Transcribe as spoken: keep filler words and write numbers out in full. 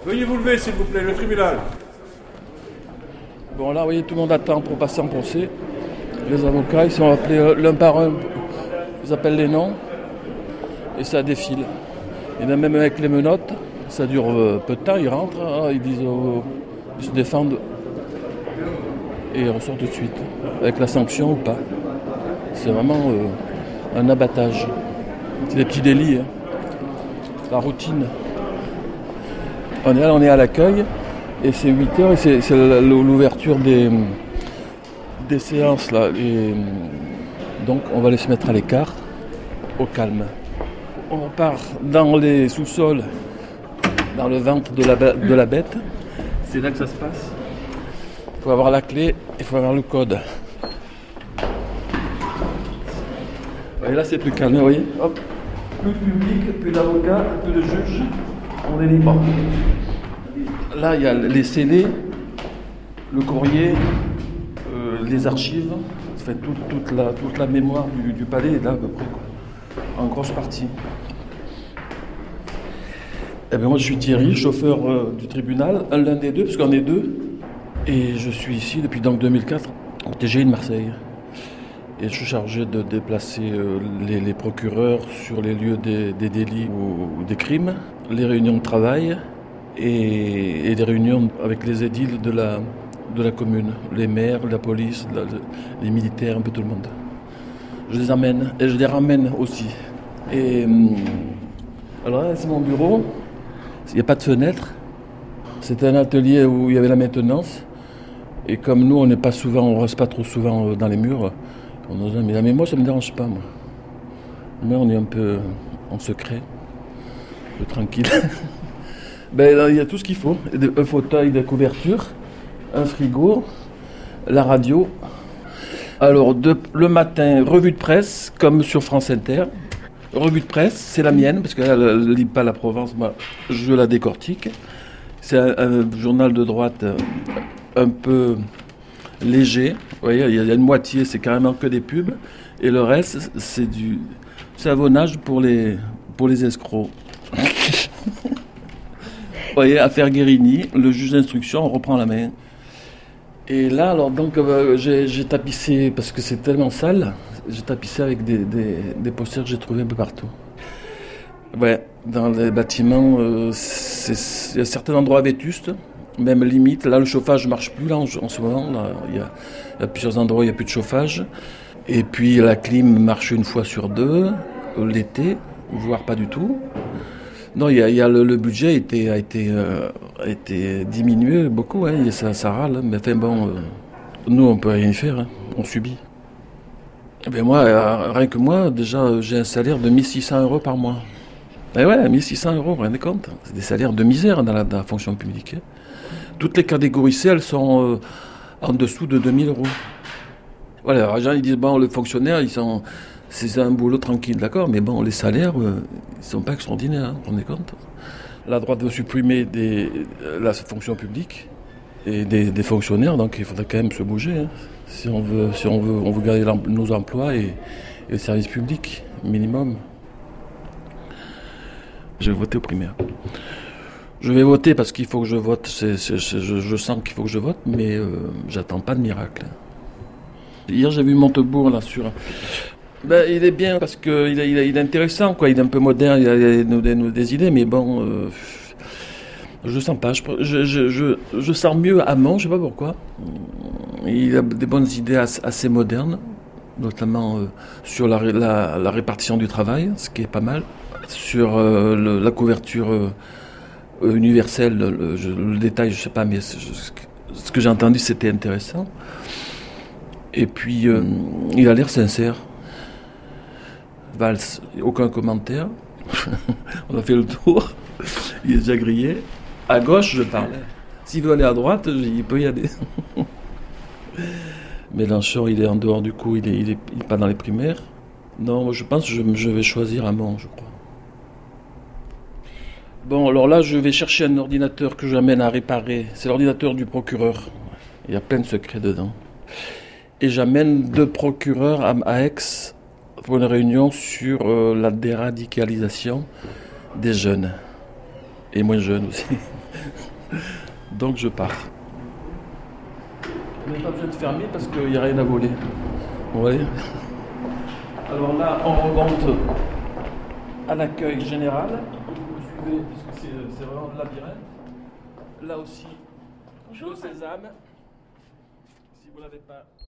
Veuillez vous lever, s'il vous plaît, le tribunal. Bon, là, vous voyez, tout le monde attend pour passer en procès. Les avocats, ils sont appelés l'un par un. Ils appellent les noms. Et ça défile. Il y en a même avec les menottes. Ça dure peu de temps, ils rentrent, hein, ils disent, euh, ils se défendent. Et ils ressortent tout de suite. Avec la sanction ou pas. C'est vraiment euh, un abattage. C'est des petits délits. Hein. La routine. On est là, on est à l'accueil. Et c'est huit heures et c'est, c'est l'ouverture des, des séances là. Et donc on va aller se mettre à l'écart, au calme. On part dans les sous-sols, dans le ventre de la, de la bête. C'est là que ça se passe. Il faut avoir la clé, il faut avoir le code. Et là c'est plus calme, vous voyez. Hop. Plus le public, plus l'avocat, plus le juge. On est libre. Là, il y a les scellés, le courrier, euh, les archives, enfin, tout, toute, la, toute la mémoire du, du palais est là à peu près, quoi, en grosse partie. Eh bien, moi, je suis Thierry, chauffeur euh, du tribunal, un l'un des deux, parce qu'on est deux, et je suis ici depuis donc deux mille quatre au T G I de Marseille. Et je suis chargé de déplacer euh, les, les procureurs sur les lieux des, des délits ou, ou des crimes, les réunions de travail. Et, et des réunions avec les édiles de la, de la commune, les maires, la police, la, les militaires, un peu tout le monde. Je les amène et je les ramène aussi. Et alors là, c'est mon bureau. Il n'y a pas de fenêtre. C'était un atelier où il y avait la maintenance. Et comme nous, on n'est pas souvent, on reste pas trop souvent dans les murs, on nous a mis là. Mais moi, ça me dérange pas, moi. Moi, on est un peu en secret, un peu tranquille. Ben, il y a tout ce qu'il faut, un fauteuil de couverture, un frigo, la radio. Alors, de, le matin, revue de presse, comme sur France Inter. Revue de presse, c'est la mienne, parce qu'elle ne lit pas la Provence, moi, je la décortique. C'est un, un journal de droite un peu léger. Vous voyez, il y a une moitié, c'est carrément que des pubs. Et le reste, c'est du savonnage pour les, pour les escrocs. Vous voyez, affaire Guérini, le juge d'instruction, on reprend la main. Et là, alors, donc, euh, j'ai, j'ai tapissé, parce que c'est tellement sale, j'ai tapissé avec des, des, des posters que j'ai trouvés un peu partout. Ouais, dans les bâtiments, euh, il y a certains endroits vétustes, même limite. Là, le chauffage ne marche plus, là, en, en ce moment. Il y, y a plusieurs endroits où il n'y a plus de chauffage. Et puis, la clim marche une fois sur deux, l'été, voire pas du tout. Non, il y a, y a le, le budget a été, a été, euh, a été diminué beaucoup, hein, ça, ça râle, mais enfin bon, euh, nous on peut rien y faire, hein, on subit. Et bien moi, euh, rien que moi, déjà j'ai un salaire de mille six cents euros par mois. Et ouais, mille six cents euros, vous vous rendez compte ? C'est des salaires de misère dans la, dans la fonction publique. Hein. Toutes les catégories C, elles sont euh, en dessous de deux mille euros. Voilà, alors les gens ils disent, bon, les fonctionnaires, ils sont... C'est un boulot tranquille, d'accord, mais bon, les salaires, euh, ils ne sont pas extraordinaires, hein, vous vous rendez compte ? La droite veut supprimer des, la fonction publique et des, des fonctionnaires, donc il faudrait quand même se bouger. Hein, si on veut, si on veut, on veut garder nos emplois et, et le service public, minimum. Je vais voter aux primaires. Je vais voter parce qu'il faut que je vote, c'est, c'est, c'est, je, je sens qu'il faut que je vote, mais euh, j'attends pas de miracle. Hier, j'ai vu Montebourg, là, sur... Ben, il est bien parce qu'il est, il est, il est intéressant, quoi. Il est un peu moderne, il a des, des, des idées, mais bon, euh, je sens pas. Je, je, je, je sens mieux Hamon, je sais pas pourquoi. Il a des bonnes idées assez, assez modernes, notamment euh, sur la, la, la répartition du travail, ce qui est pas mal. Sur euh, le, la couverture euh, universelle, le, je, le détail, je sais pas, mais je, ce que j'ai entendu, c'était intéressant. Et puis, euh, il a l'air sincère. Valls, aucun commentaire. On a fait le tour. Il est déjà grillé. À gauche, je parle. S'il veut aller à droite, il peut y aller. Mélenchon, il est en dehors du coup, il est, il est, il est pas dans les primaires. Non, je pense que je, je vais choisir Hamon, je crois. Bon, alors là, je vais chercher un ordinateur que j'amène à réparer. C'est l'ordinateur du procureur. Il y a plein de secrets dedans. Et j'amène deux procureurs à, à Aix pour une réunion sur euh, la déradicalisation des jeunes. Et moins jeunes aussi. Donc je pars. On n'a pas besoin de fermer parce qu'il n'y a rien à voler. Vous voyez? Alors là, on remonte à l'accueil général. Vous me suivez, parce que c'est, c'est vraiment le labyrinthe. Là aussi, bonjour Sésame. Si vous ne l'avez pas